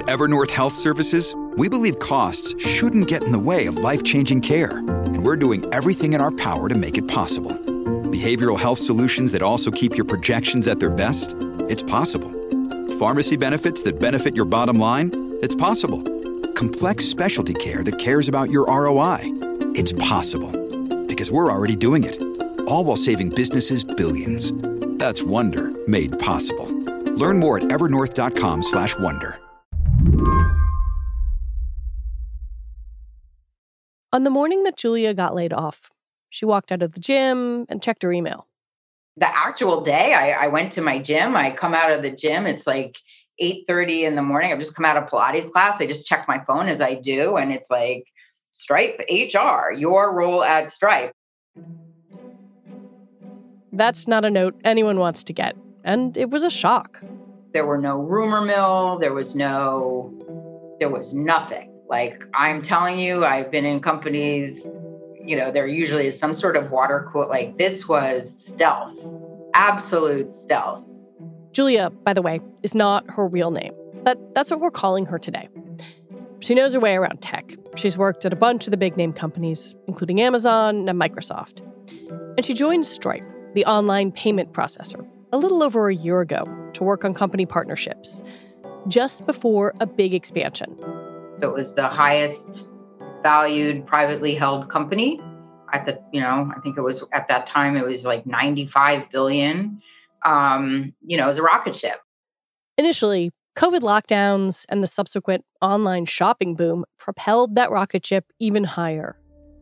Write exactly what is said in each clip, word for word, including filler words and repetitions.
At Evernorth Health Services, we believe costs shouldn't get in the way of life-changing care, and we're doing everything in our power to make it possible. Behavioral health solutions that also keep your projections at their best? It's possible. Pharmacy benefits that benefit your bottom line? It's possible. Complex specialty care that cares about your R O I? It's possible. Because we're already doing it. All while saving businesses billions. That's Wonder made possible. Learn more at evernorth.com slash wonder. On the morning that Julia got laid off, she walked out of the gym and checked her email. The actual day, I, I went to my gym. I come out of the gym. It's like eight thirty in the morning. I've just come out of Pilates class. I just checked my phone as I do. And it's like, Stripe H R, your role at Stripe. That's not a note anyone wants to get. And it was a shock. There were no rumor mill. There was no, there was nothing. Like, I'm telling you, I've been in companies, you know, there usually is some sort of water quote. Like, this was stealth, absolute stealth. Julia, by the way, is not her real name, but that's what we're calling her today. She knows her way around tech. She's worked at a bunch of the big name companies, including Amazon and Microsoft. And she joined Stripe, the online payment processor, a little over a year ago to work on company partnerships, just before a big expansion. It was the highest valued privately held company at the, you know, I think it was at that time, it was like ninety-five billion. Um, you know, it was a rocket ship. Initially, COVID lockdowns and the subsequent online shopping boom propelled that rocket ship even higher.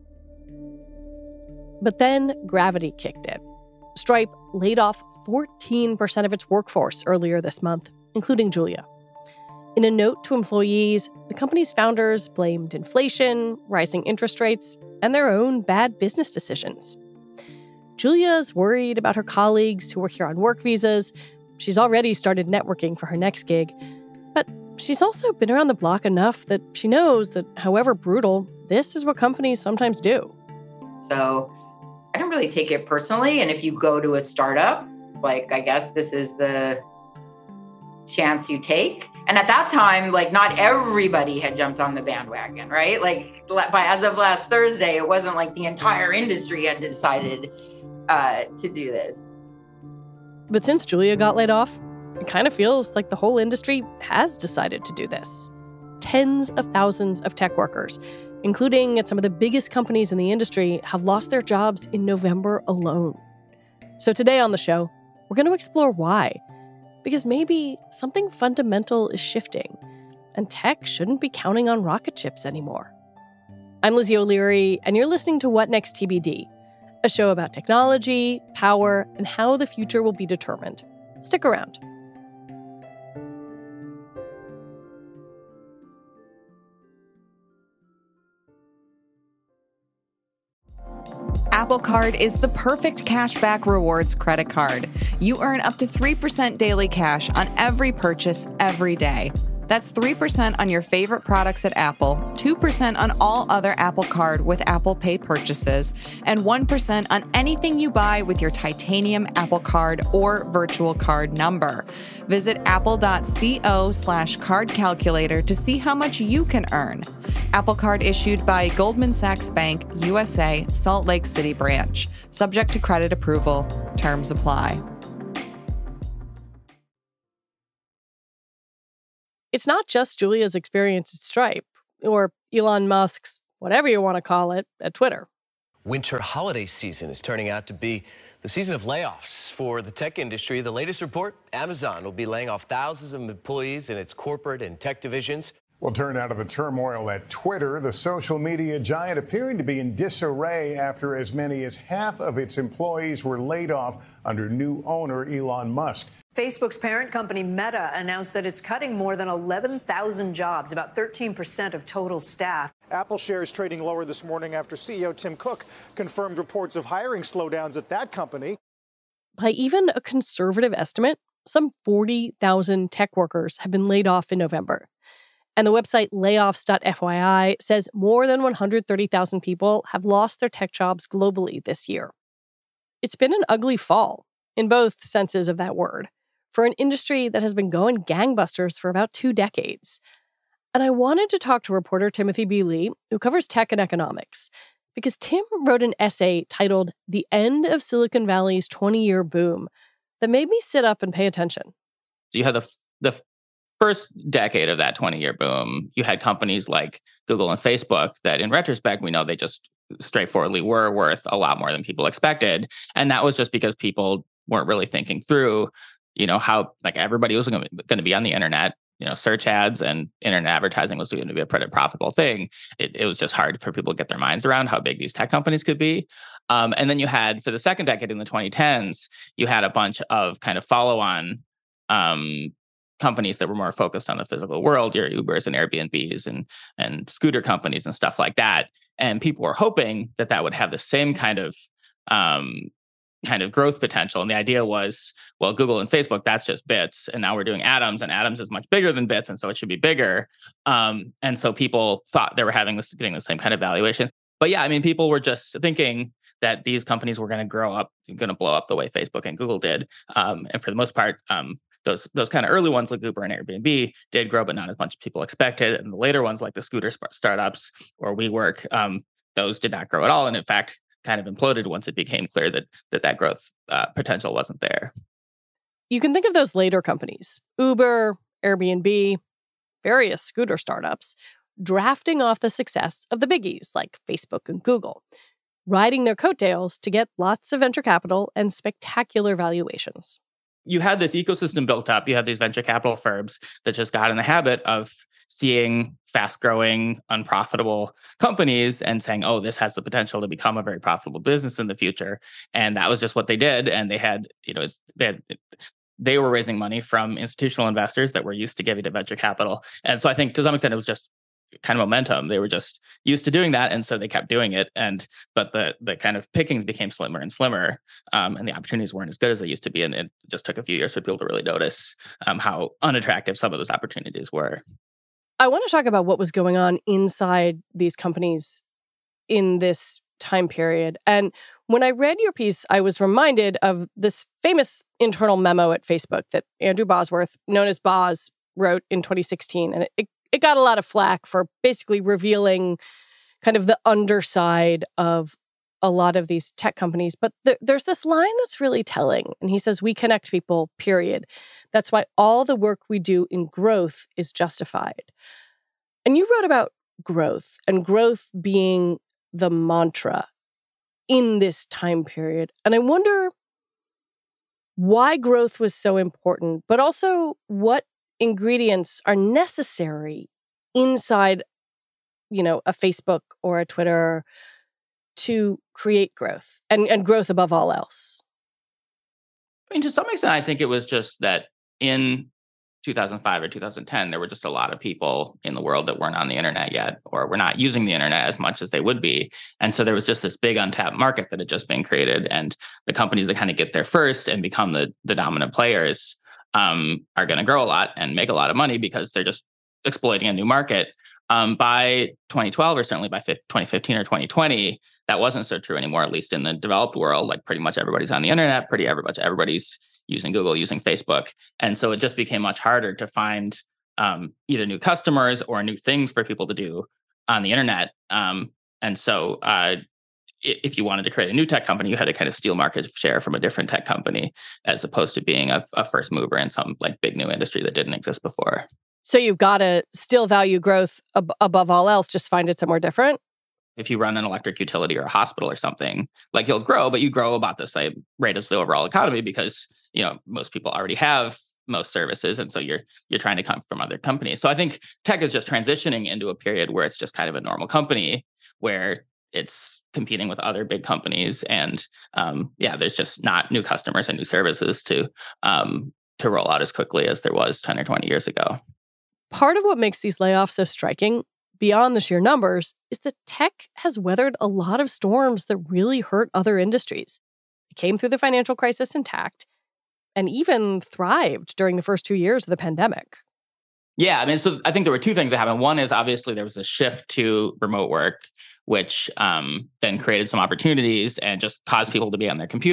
But then gravity kicked in. Stripe laid off fourteen percent of its workforce earlier this month, including Julia. In a note to employees, the company's founders blamed inflation, rising interest rates, and their own bad business decisions. Julia's worried about her colleagues who are here on work visas. She's already started networking for her next gig. But she's also been around the block enough that she knows that, however brutal, this is what companies sometimes do. So I don't really take it personally. And if you go to a startup, like, I guess this is the chance you take. And at that time, like, not everybody had jumped on the bandwagon, right? Like, by as of last Thursday, it wasn't like the entire industry had decided uh, to do this. But since Julia got laid off, it kind of feels like the whole industry has decided to do this. Tens of thousands of tech workers, including at some of the biggest companies in the industry, have lost their jobs in November alone. So today on the show, we're going to explore why. Because maybe something fundamental is shifting, and tech shouldn't be counting on rocket ships anymore. I'm Lizzie O'Leary, and you're listening to What Next T B D, a show about technology, power, and how the future will be determined. Stick around. Apple Card is the perfect cashback rewards credit card. You earn up to three percent daily cash on every purchase every day. That's three percent on your favorite products at Apple, two percent on all other Apple Card with Apple Pay purchases, and one percent on anything you buy with your titanium Apple Card or virtual card number. Visit apple.co slash card calculator to see how much you can earn. Apple Card issued by Goldman Sachs Bank, U S A, Salt Lake City branch. Subject to credit approval. Terms apply. It's not just Julia's experience at Stripe, or Elon Musk's, whatever you want to call it, at Twitter. Winter holiday season is turning out to be the season of layoffs for the tech industry. The latest report, Amazon will be laying off thousands of employees in its corporate and tech divisions. We'll turn out of the turmoil at Twitter. The social media giant appearing to be in disarray after as many as half of its employees were laid off under new owner Elon Musk. Facebook's parent company Meta announced that it's cutting more than eleven thousand jobs, about thirteen percent of total staff. Apple shares trading lower this morning after C E O Tim Cook confirmed reports of hiring slowdowns at that company. By even a conservative estimate, some forty thousand tech workers have been laid off in November. And the website layoffs dot F Y I says more than one hundred thirty thousand people have lost their tech jobs globally this year. It's been an ugly fall, in both senses of that word, for an industry that has been going gangbusters for about two decades. And I wanted to talk to reporter Timothy B. Lee, who covers tech and economics, because Tim wrote an essay titled The End of Silicon Valley's twenty-year Boom that made me sit up and pay attention. So you had the f- the first decade of that twenty-year boom. You had companies like Google and Facebook that, in retrospect, we know they just straightforwardly were worth a lot more than people expected. And that was just because people weren't really thinking through, you know, how like everybody was going to be on the internet. You know, search ads and internet advertising was going to be a pretty profitable thing. It, it was just hard for people to get their minds around how big these tech companies could be. Um, and then you had, for the second decade in the twenty tens, you had a bunch of kind of follow-on um, companies that were more focused on the physical world, your Ubers and Airbnbs and and scooter companies and stuff like that. And people were hoping that that would have the same kind of um, kind of growth potential. And the idea was, well, Google and Facebook, that's just Bits. And now we're doing Atoms, and Atoms is much bigger than Bits. And so it should be bigger. Um, and so people thought they were having this, getting the same kind of valuation. But yeah, I mean, people were just thinking that these companies were going to grow up, going to blow up the way Facebook and Google did. Um, and for the most part, um, those those kind of early ones like Uber and Airbnb did grow, but not as much as people expected. And the later ones like the scooter sp- startups or WeWork, um, those did not grow at all. And in fact, kind of imploded once it became clear that that, that growth uh, potential wasn't there. You can think of those later companies, Uber, Airbnb, various scooter startups, drafting off the success of the biggies like Facebook and Google, riding their coattails to get lots of venture capital and spectacular valuations. You had this ecosystem built up. You had these venture capital firms that just got in the habit of seeing fast-growing, unprofitable companies and saying, oh, this has the potential to become a very profitable business in the future. And that was just what they did. And they had, you know, they had, they were raising money from institutional investors that were used to giving to venture capital. And so I think to some extent it was just kind of momentum. They were just used to doing that, and so they kept doing it. And but the the kind of pickings became slimmer and slimmer, um, and the opportunities weren't as good as they used to be. And it just took a few years for people to really notice um, how unattractive some of those opportunities were. I want to talk about what was going on inside these companies in this time period. And when I read your piece, I was reminded of this famous internal memo at Facebook that Andrew Bosworth, known as Boz, wrote in twenty sixteen. And it, it It got a lot of flack for basically revealing kind of the underside of a lot of these tech companies. But th- there's this line that's really telling. And he says, we connect people, period. That's why all the work we do in growth is justified. And you wrote about growth and growth being the mantra in this time period. And I wonder why growth was so important, but also what ingredients are necessary inside, you know, a Facebook or a Twitter to create growth and, and growth above all else. I mean, to some extent, I think it was just that in two thousand five or two thousand ten, there were just a lot of people in the world that weren't on the internet yet, or were not using the internet as much as they would be. And so there was just this big untapped market that had just been created. And the companies that kind of get there first and become the, the dominant players Um, are going to grow a lot and make a lot of money because they're just exploiting a new market. Um, by twenty twelve, or certainly by twenty fifteen or twenty twenty, that wasn't so true anymore, at least in the developed world. Like pretty much everybody's on the internet, pretty much everybody's using Google, using Facebook. And so it just became much harder to find um, either new customers or new things for people to do on the internet. Um, and so uh, if you wanted to create a new tech company, you had to kind of steal market share from a different tech company, as opposed to being a, a first mover in some like big new industry that didn't exist before. So you've got to still value growth ab- above all else, just find it somewhere different? If you run an electric utility or a hospital or something, like you'll grow, but you grow about the same rate as the overall economy because, you know, most people already have most services. And so you're you're trying to come from other companies. So I think tech is just transitioning into a period where it's just kind of a normal company where it's competing with other big companies. And um, yeah, there's just not new customers and new services to um, to roll out as quickly as there was ten or twenty years ago. Part of what makes these layoffs so striking, beyond the sheer numbers, is that tech has weathered a lot of storms that really hurt other industries. It came through the financial crisis intact and even thrived during the first two years of the pandemic. Yeah, I mean, so I think there were two things that happened. One is obviously there was a shift to remote work, which um, then created some opportunities and just caused people to be on their computer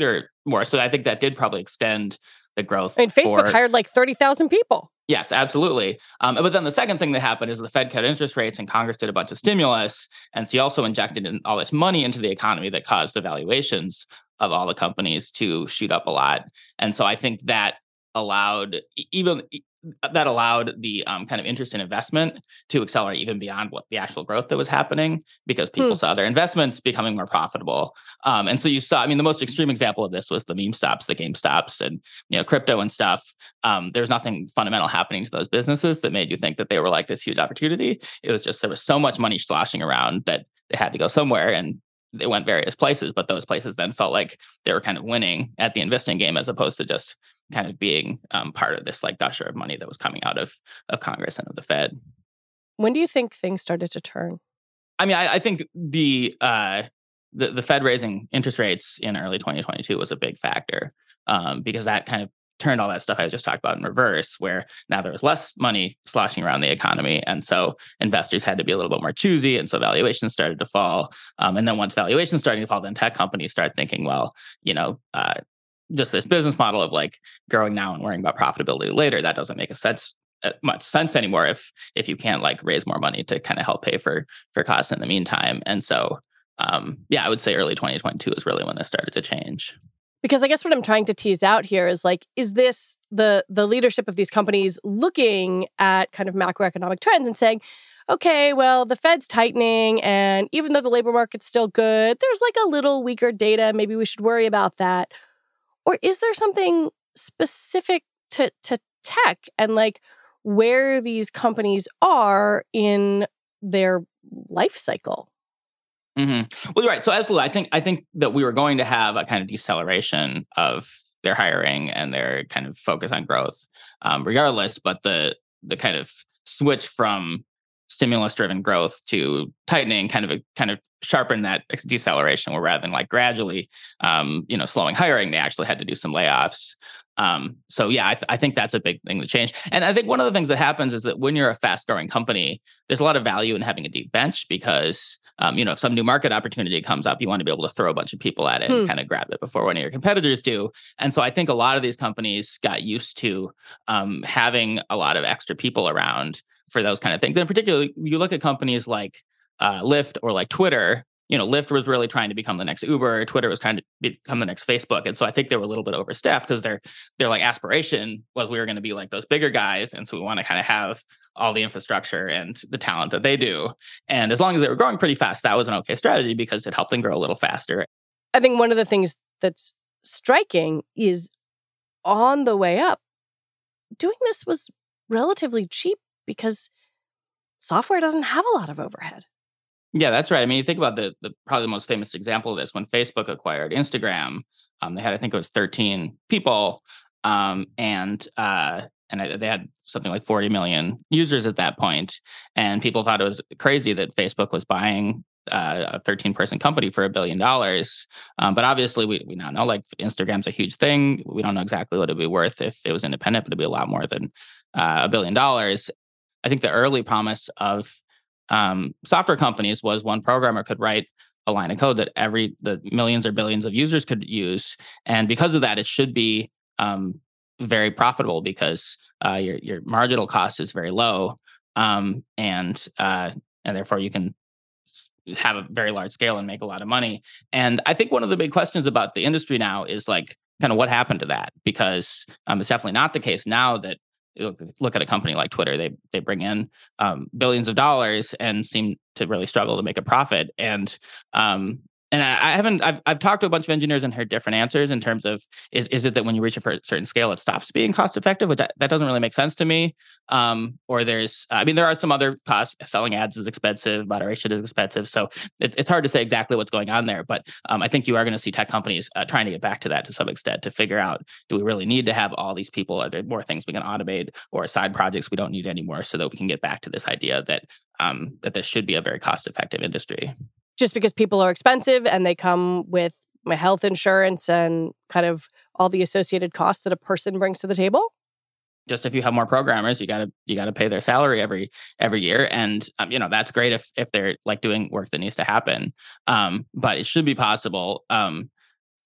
more. So I think that did probably extend the growth. I mean, Facebook for, hired like thirty thousand people. Yes, absolutely. Um, but then the second thing that happened is the Fed cut interest rates and Congress did a bunch of stimulus. And so you also injected in all this money into the economy that caused the valuations of all the companies to shoot up a lot. And so I think that allowed even that allowed the um, kind of interest in investment to accelerate even beyond what the actual growth that was happening, because people hmm. saw their investments becoming more profitable. Um, and so you saw, I mean, the most extreme example of this was the meme stops, the GameStops and, you know, crypto and stuff. Um, there was nothing fundamental happening to those businesses that made you think that they were like this huge opportunity. It was just, there was so much money sloshing around that they had to go somewhere, and they went various places, but those places then felt like they were kind of winning at the investing game, as opposed to just kind of being um, part of this like gusher of money that was coming out of of Congress and of the Fed. When do you think things started to turn? I mean, I, I think the, uh, the the Fed raising interest rates in early twenty twenty-two was a big factor, um, because that kind of turned all that stuff I just talked about in reverse, where now there was less money sloshing around the economy. And so investors had to be a little bit more choosy. And so valuations started to fall. Um, and then once valuations started to fall, then tech companies started thinking, well, you know, uh, just this business model of like growing now and worrying about profitability later, that doesn't make a sense uh, much sense anymore if if you can't like raise more money to kind of help pay for for costs in the meantime. And so, um, yeah, I would say early twenty twenty-two is really when this started to change. Because I guess what I'm trying to tease out here is like, is this the the leadership of these companies looking at kind of macroeconomic trends and saying, okay, well, the Fed's tightening, and even though the labor market's still good, there's like a little weaker data. Maybe we should worry about that. Or is there something specific to, to tech and like where these companies are in their life cycle? Mm-hmm. Well, you're right. So absolutely, I think I think that we were going to have a kind of deceleration of their hiring and their kind of focus on growth, um, regardless. But the the kind of switch from stimulus-driven growth to tightening kind of a, kind of sharpened that deceleration, where rather than like gradually, um, you know, slowing hiring, they actually had to do some layoffs. Um, so yeah, I, th- I think that's a big thing to change. And I think one of the things that happens is that when you're a fast-growing company, there's a lot of value in having a deep bench, because um, you know, if some new market opportunity comes up, you want to be able to throw a bunch of people at it hmm. and kind of grab it before one of your competitors do. And so I think a lot of these companies got used to um, having a lot of extra people around for those kind of things. And particularly, you look at companies like uh, Lyft or like Twitter. You know, Lyft was really trying to become the next Uber. Twitter was trying to become the next Facebook. And so I think they were a little bit overstaffed, because their their like aspiration was we were going to be like those bigger guys. And so we want to kind of have all the infrastructure and the talent that they do. And as long as they were growing pretty fast, that was an okay strategy, because it helped them grow a little faster. I think one of the things that's striking is on the way up, doing this was relatively cheap because software doesn't have a lot of overhead. Yeah, that's right. I mean, you think about the, the probably the most famous example of this, when Facebook acquired Instagram, um, they had, I think it was thirteen people, um, and uh, and they had something like forty million users at that point. And people thought it was crazy that Facebook was buying uh, a thirteen-person company for a billion dollars. Um, but obviously, we we now know like Instagram's a huge thing. We don't know exactly what it'd be worth if it was independent, but it'd be a lot more than uh, a billion dollars. I think the early promise of Um, software companies was one programmer could write a line of code that every the millions or billions of users could use, and because of that, it should be um, very profitable, because uh, your your marginal cost is very low, um, and uh, and therefore you can have a very large scale and make a lot of money. And I think one of the big questions about the industry now is like kind of what happened to that, because um, it's definitely not the case now that. Look at a company like Twitter. They they bring in um, billions of dollars and seem to really struggle to make a profit. And um, and I, I haven't. I've I've talked to a bunch of engineers and heard different answers in terms of is is it that when you reach a certain scale it stops being cost effective, which that, that doesn't really make sense to me. Um, or there's I mean there are some other costs. Selling ads is expensive. Moderation is expensive. So it, it's hard to say exactly what's going on there. But um, I think you are going to see tech companies uh, trying to get back to that to some extent, to figure out, do we really need to have all these people? Are there more things we can automate, or side projects we don't need anymore, so that we can get back to this idea that um, that this should be a very cost effective industry. Just because people are expensive and they come with my health insurance and kind of all the associated costs that a person brings to the table? Just if you have more programmers, you gotta you gotta pay their salary every every year, and um, you know that's great if if they're like doing work that needs to happen. Um, but it should be possible. Um,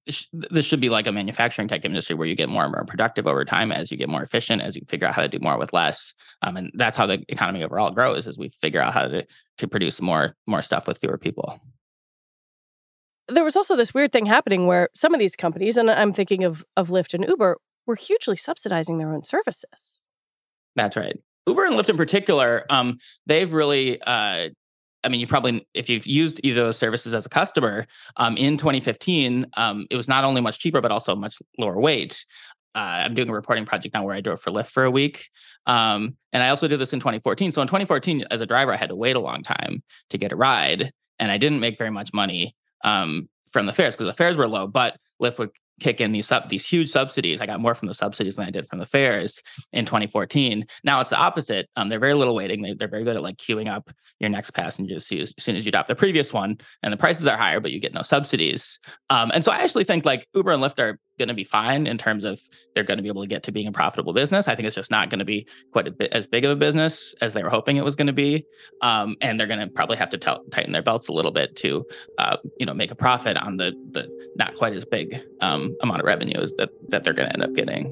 this should be like a manufacturing tech industry where you get more and more productive over time as you get more efficient, as you figure out how to do more with less. Um, and that's how the economy overall grows, as we figure out how to, to produce more, more stuff with fewer people. There was also this weird thing happening where some of these companies, and I'm thinking of, of Lyft and Uber, were hugely subsidizing their own services. That's right. Uber and Lyft in particular, um, they've really... Uh, I mean, you probably, if you've used either of those services as a customer, um, in twenty fifteen, um, it was not only much cheaper, but also much lower weight. Uh, I'm doing a reporting project now where I drove for Lyft for a week. Um, and I also did this in twenty fourteen. So in twenty fourteen, as a driver, I had to wait a long time to get a ride. And I didn't make very much money um, from the fares because the fares were low, but Lyft would kick in these sub, these huge subsidies. I got more from the subsidies than I did from the fares in twenty fourteen. Now it's the opposite. Um, they're very little waiting. They, they're very good at like queuing up your next passenger as soon as you adopt the previous one. And the prices are higher, but you get no subsidies. Um, and so I actually think like Uber and Lyft are going to be fine in terms of they're going to be able to get to being a profitable business. I think it's just not going to be quite a bit as big of a business as they were hoping it was going to be. Um, and they're going to probably have to t- tighten their belts a little bit to, uh, you know, make a profit on the the not quite as big um, amount of revenues that that they're going to end up getting.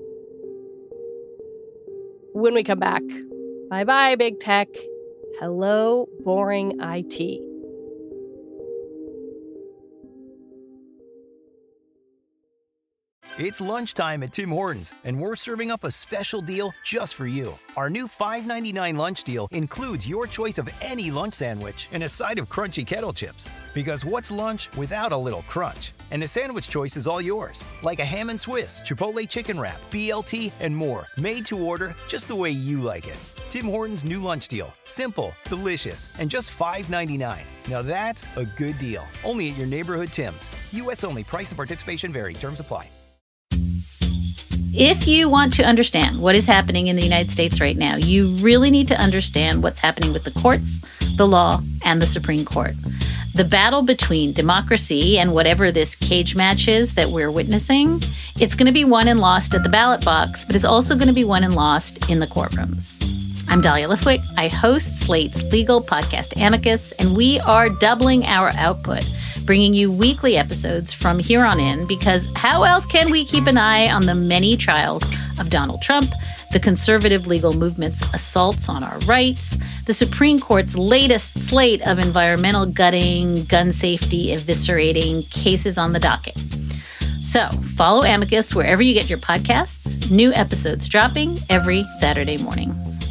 When we come back, bye-bye, big tech. Hello, boring I T. It's lunchtime at Tim Hortons, and we're serving up a special deal just for you. Our new five ninety-nine lunch deal includes your choice of any lunch sandwich and a side of crunchy kettle chips. Because what's lunch without a little crunch? And the sandwich choice is all yours, like a ham and Swiss, Chipotle chicken wrap, B L T, and more, made to order just the way you like it. Tim Hortons' new lunch deal. Simple, delicious, and just five ninety-nine. Now that's a good deal. Only at your neighborhood Tim's. U S only. Price and participation vary. Terms apply. If you want to understand what is happening in the United States right now, you really need to understand what's happening with the courts, the law, and the Supreme Court. The battle between democracy and whatever this cage match is that we're witnessing, it's going to be won and lost at the ballot box, but it's also going to be won and lost in the courtrooms. I'm Dahlia Lithwick. I host Slate's legal podcast Amicus, and we are doubling our output, bringing you weekly episodes from here on in, because how else can we keep an eye on the many trials of Donald Trump, the conservative legal movement's assaults on our rights, the Supreme Court's latest slate of environmental gutting, gun safety eviscerating cases on the docket. So follow Amicus wherever you get your podcasts. New episodes dropping every Saturday morning.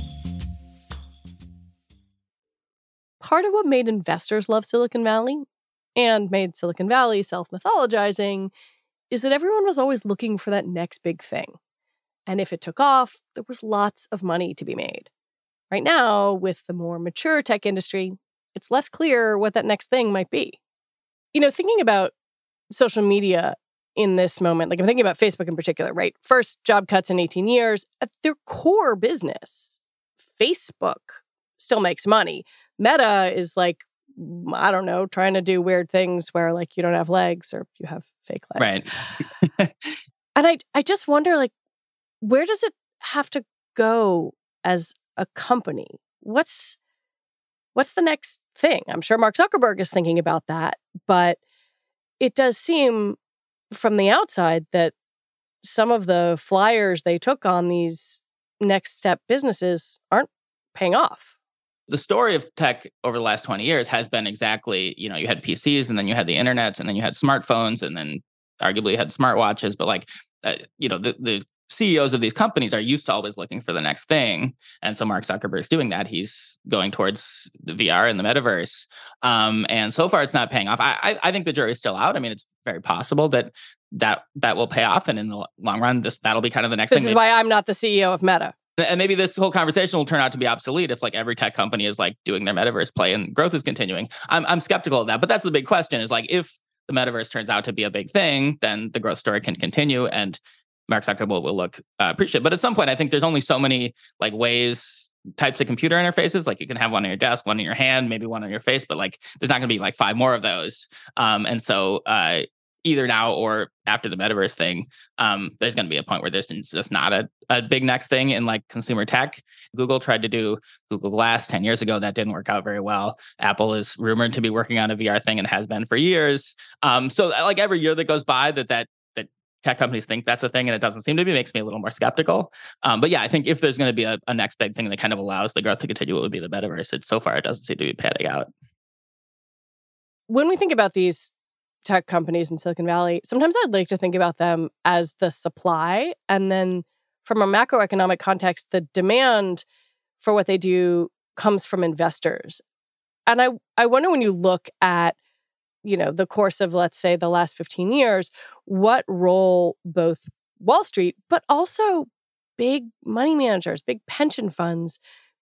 Part of what made investors love Silicon Valley and made Silicon Valley self-mythologizing is that everyone was always looking for that next big thing. And if it took off, there was lots of money to be made. Right now, with the more mature tech industry, it's less clear what that next thing might be. You know, thinking about social media in this moment, like I'm thinking about Facebook in particular, right? First job cuts in eighteen years. At their core business, Facebook still makes money. Meta is like, I don't know, trying to do weird things where like you don't have legs or you have fake legs. Right. And I I just wonder, like, where does it have to go as a company? What's what's the next thing? I'm sure Mark Zuckerberg is thinking about that, but it does seem from the outside that some of the flyers they took on these next step businesses aren't paying off. The story of tech over the last twenty years has been exactly, you know, you had P Cs and then you had the internet and then you had smartphones and then arguably you had smartwatches. But like, uh, you know, the, the C E Os of these companies are used to always looking for the next thing. And so Mark Zuckerberg's doing that. He's going towards the V R and the metaverse. Um, and so far, it's not paying off. I, I, I think the jury's still out. I mean, it's very possible that that that will pay off. And in the long run, this that'll be kind of the next this thing. This is why I'm not the C E O of Meta. And maybe this whole conversation will turn out to be obsolete if like every tech company is like doing their metaverse play and growth is continuing. I'm I'm skeptical of that, but that's the big question is like, if the metaverse turns out to be a big thing, then the growth story can continue and Mark Zuckerberg will look uh, appreciative. But at some point, I think there's only so many like ways, types of computer interfaces. Like you can have one on your desk, one in your hand, maybe one on your face, but like there's not going to be like five more of those. Um, and so, uh, either now or after the metaverse thing, um, there's going to be a point where there's just not a, a big next thing in like consumer tech. Google tried to do Google Glass ten years ago. That didn't work out very well. Apple is rumored to be working on a V R thing and has been for years. Um, so like every year that goes by that that that tech companies think that's a thing and it doesn't seem to be, makes me a little more skeptical. Um, but yeah, I think if there's going to be a, a next big thing that kind of allows the growth to continue, it would be the metaverse. It, so far, it doesn't seem to be panning out. When we think about these tech companies in Silicon Valley, sometimes I'd like to think about them as the supply. And then from a macroeconomic context, the demand for what they do comes from investors. And I, I wonder when you look at, you know, the course of, let's say, the last fifteen years, what role both Wall Street, but also big money managers, big pension funds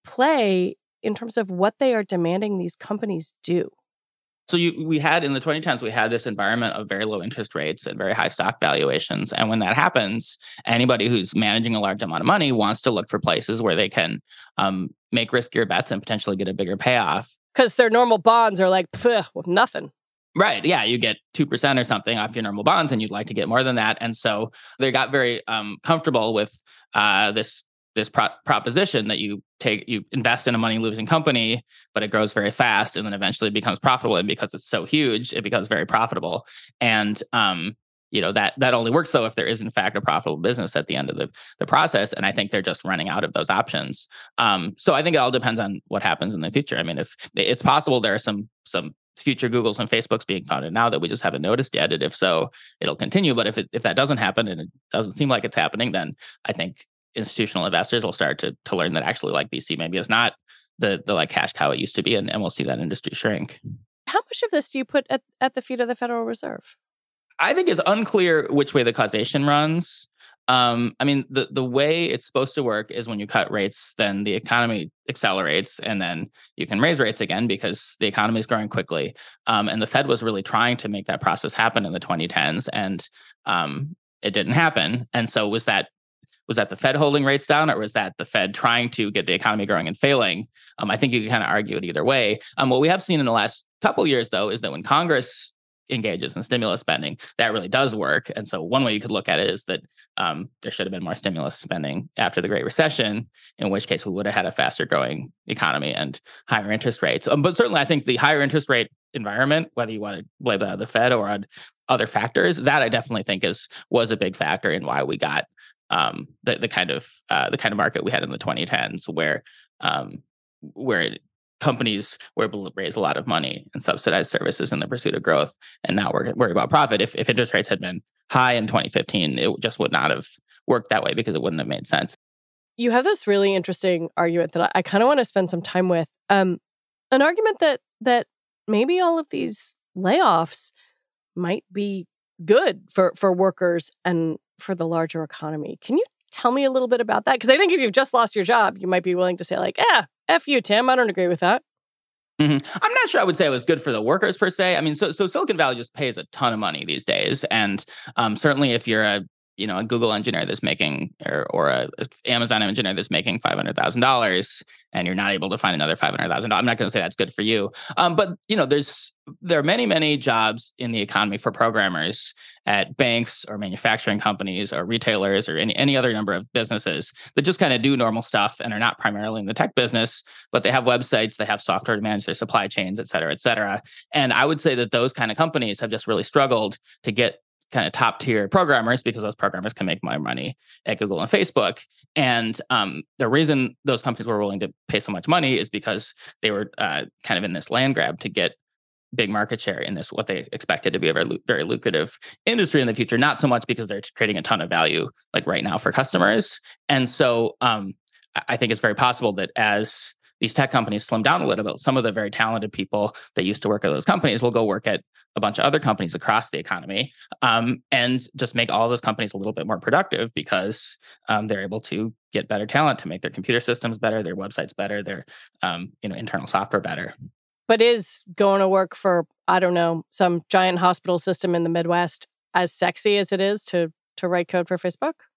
play in terms of what they are demanding these companies do. So you, we had in the twenty tens, we had this environment of very low interest rates and very high stock valuations. And when that happens, anybody who's managing a large amount of money wants to look for places where they can um, make riskier bets and potentially get a bigger payoff. Because their normal bonds are like, pff, well, nothing. Right. Yeah. You get two percent or something off your normal bonds and you'd like to get more than that. And so they got very um, comfortable with uh, this this pro- proposition that you take, you invest in a money losing company, but it grows very fast and then eventually becomes profitable. And because it's so huge, it becomes very profitable. And, um, you know, that that only works though if there is in fact a profitable business at the end of the, the process. And I think they're just running out of those options. Um, so I think it all depends on what happens in the future. I mean, if it's possible there are some some future Googles and Facebooks being founded now that we just haven't noticed yet. And if so, it'll continue. But if it, if that doesn't happen and it doesn't seem like it's happening, then I think institutional investors will start to to learn that actually like V C maybe is not the the like cash cow it used to be, and, and we'll see that industry shrink. How much of this do you put at, at the feet of the Federal Reserve? I think it's unclear which way the causation runs. Um, I mean, the the way it's supposed to work is when you cut rates, then the economy accelerates, and then you can raise rates again because the economy is growing quickly. Um, and the Fed was really trying to make that process happen in the twenty tens, and um, it didn't happen. And so was that Was that the Fed holding rates down, or was that the Fed trying to get the economy growing and failing? Um, I think you can kind of argue it either way. Um, what we have seen in the last couple of years, though, is that when Congress engages in stimulus spending, that really does work. And so one way you could look at it is that um, there should have been more stimulus spending after the Great Recession, in which case we would have had a faster growing economy and higher interest rates. Um, but certainly I think the higher interest rate environment, whether you want to blame it on the Fed or on other factors, that I definitely think is was a big factor in why we got Um, the the kind of uh, the kind of market we had in the twenty tens, where um, where companies were able to raise a lot of money and subsidize services in the pursuit of growth, and now we're worried about profit. If if interest rates had been high in twenty fifteen, it just would not have worked that way because it wouldn't have made sense. You have this really interesting argument that I, I kind of want to spend some time with. Um, an argument that that maybe all of these layoffs might be good for for workers and for the larger economy. Can you tell me a little bit about that? Because I think if you've just lost your job, you might be willing to say like, eh, F you, Tim. I don't agree with that. Mm-hmm. I'm not sure I would say it was good for the workers per se. I mean, so so Silicon Valley just pays a ton of money these days. And um, certainly if you're a you know, a Google engineer that's making, or, or a Amazon engineer that's making five hundred thousand dollars, and you're not able to find another five hundred thousand dollars. I'm not going to say that's good for you. Um, but, you know, there's, there are many, many jobs in the economy for programmers at banks or manufacturing companies or retailers or any, any other number of businesses that just kind of do normal stuff and are not primarily in the tech business, but they have websites, they have software to manage their supply chains, et cetera, et cetera. And I would say that those kind of companies have just really struggled to get kind of top tier programmers because those programmers can make more money at Google and Facebook. And um, the reason those companies were willing to pay so much money is because they were uh, kind of in this land grab to get big market share in this, what they expected to be a very, very lucrative industry in the future, not so much because they're creating a ton of value like right now for customers. And so um, I think it's very possible that as these tech companies slim down a little bit, some of the very talented people that used to work at those companies will go work at a bunch of other companies across the economy um, and just make all those companies a little bit more productive because um, they're able to get better talent to make their computer systems better, their websites better, their um, you know internal software better. But is going to work for, I don't know, some giant hospital system in the Midwest as sexy as it is to to write code for Facebook?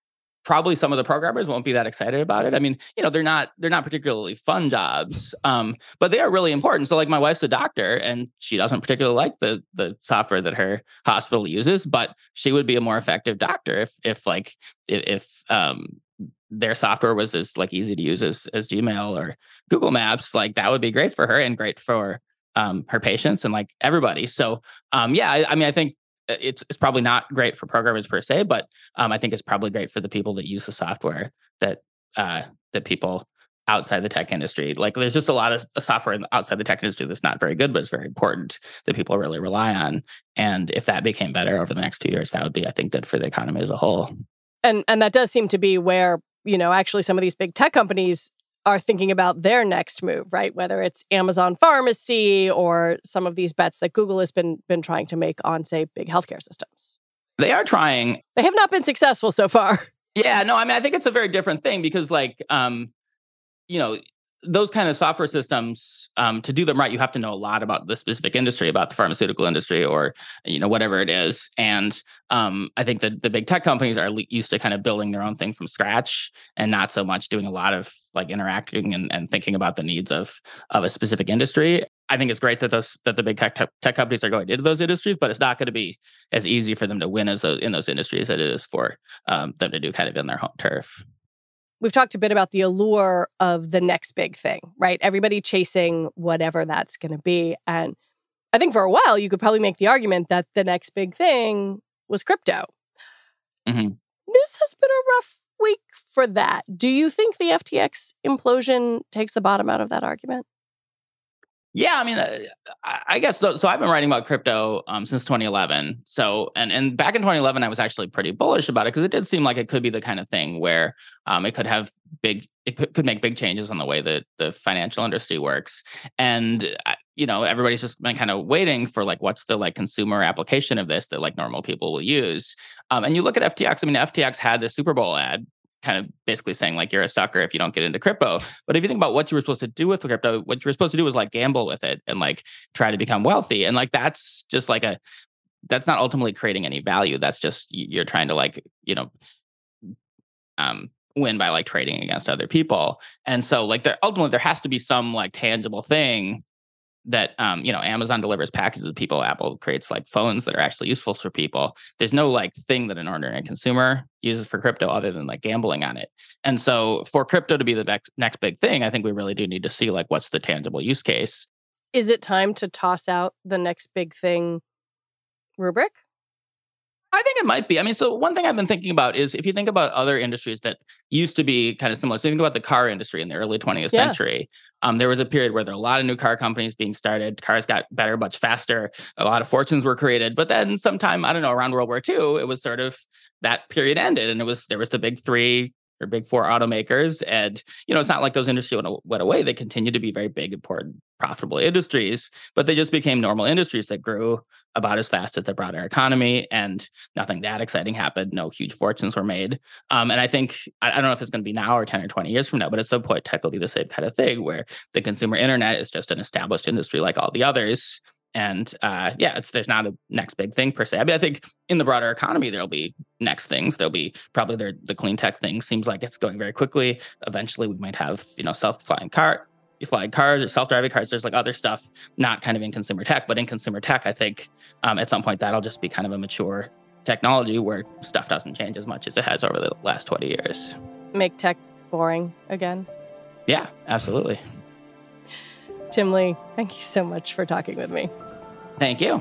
probably some of the programmers won't be that excited about it. I mean, you know, they're not they're not particularly fun jobs, um, but they are really important. So like my wife's a doctor and she doesn't particularly like the the software that her hospital uses, but she would be a more effective doctor if if like if, if um, their software was as like easy to use as as Gmail or Google Maps. Like that would be great for her and great for um, her patients and like everybody. So um, yeah, I, I mean, I think. It's it's probably not great for programmers per se, but um, I think it's probably great for the people that use the software that uh, that people outside the tech industry. Like there's just a lot of software outside the tech industry that's not very good, but it's very important that people really rely on. And if that became better over the next two years, that would be, I think, good for the economy as a whole. And and that does seem to be where, you know, actually some of these big tech companies are thinking about their next move, right? Whether it's Amazon Pharmacy or some of these bets that Google has been been trying to make on, say, big healthcare systems. They are trying. They have not been successful so far. Yeah, no, I mean, I think it's a very different thing because, like, um, you know, those kind of software systems, um, to do them right, you have to know a lot about the specific industry, about the pharmaceutical industry or, you know, whatever it is. And um, I think that the big tech companies are le- used to kind of building their own thing from scratch and not so much doing a lot of like interacting and, and thinking about the needs of, of a specific industry. I think it's great that those that the big tech, tech tech companies are going into those industries, but it's not going to be as easy for them to win as a, in those industries as it is for um, them to do kind of in their home turf. We've talked a bit about the allure of the next big thing, right? Everybody chasing whatever that's going to be. And I think for a while, you could probably make the argument that the next big thing was crypto. Mm-hmm. This has been a rough week for that. Do you think the F T X implosion takes the bottom out of that argument? Yeah, I mean, uh, I guess so. So I've been writing about crypto um, since twenty eleven. So, and and back in twenty eleven, I was actually pretty bullish about it because it did seem like it could be the kind of thing where um, it could have big, it could, could make big changes on the way that the financial industry works. And uh, you know, everybody's just been kind of waiting for like, what's the like consumer application of this that like normal people will use. Um, and you look at F T X. I mean, F T X had the Super Bowl ad, kind of basically saying like you're a sucker if you don't get into crypto. But if you think about what you were supposed to do with the crypto, what you were supposed to do was like gamble with it and like try to become wealthy. And like that's just like a that's not ultimately creating any value. That's just you're trying to like, you know, um win by like trading against other people. And so like there ultimately there has to be some like tangible thing that, um, you know, Amazon delivers packages to people. Apple creates like phones that are actually useful for people. There's no like thing that an ordinary consumer uses for crypto other than like gambling on it. And so for crypto to be the next, next big thing, I think we really do need to see like what's the tangible use case. Is it time to toss out the next big thing rubric? I think it might be. I mean, so one thing I've been thinking about is if you think about other industries that used to be kind of similar. So think about the car industry in the early twentieth Yeah. century. Um, there was a period where there were a lot of new car companies being started. Cars got better, much faster. A lot of fortunes were created. But then sometime, I don't know, around World War Two, it was sort of that period ended. And it was there was the big three or big four automakers. And, you know, it's not like those industries went, went away. They continued to be very big, important, profitable industries, but they just became normal industries that grew about as fast as the broader economy. And nothing that exciting happened. No huge fortunes were made. Um, and I think, I, I don't know if it's going to be now or ten or twenty years from now, but at some point, tech will be the same kind of thing where the consumer internet is just an established industry like all the others. And uh, yeah, it's there's not a next big thing per se. I mean, I think in the broader economy, there'll be next things. There'll be probably the, the clean tech thing seems like it's going very quickly. Eventually, we might have, you know, self-flying car, flying cars or self-driving cars. There's like other stuff, not kind of in consumer tech, but in consumer tech, I think um, at some point that'll just be kind of a mature technology where stuff doesn't change as much as it has over the last twenty years. Make tech boring again? Yeah, absolutely. Tim Lee, thank you so much for talking with me. Thank you.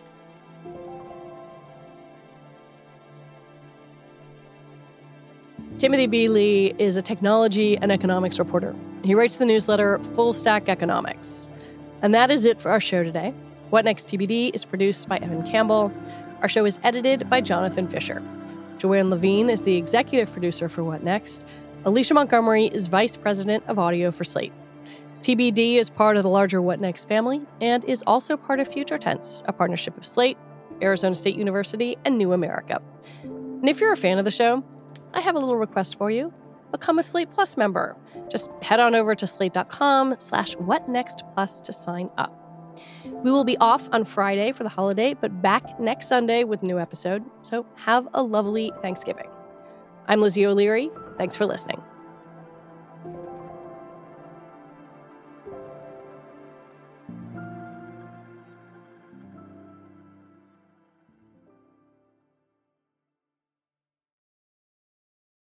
Timothy B. Lee is a technology and economics reporter. He writes the newsletter Full Stack Economics. And that is it for our show today. What Next T B D is produced by Evan Campbell. Our show is edited by Jonathan Fisher. Joanne Levine is the executive producer for What Next. Alicia Montgomery is vice president of audio for Slate. T B D is part of the larger What Next family and is also part of Future Tense, a partnership of Slate, Arizona State University, and New America. And if you're a fan of the show, I have a little request for you. Become a Slate Plus member. Just head on over to slate.com slash whatnextplus to sign up. We will be off on Friday for the holiday, but back next Sunday with a new episode. So have a lovely Thanksgiving. I'm Lizzie O'Leary. Thanks for listening.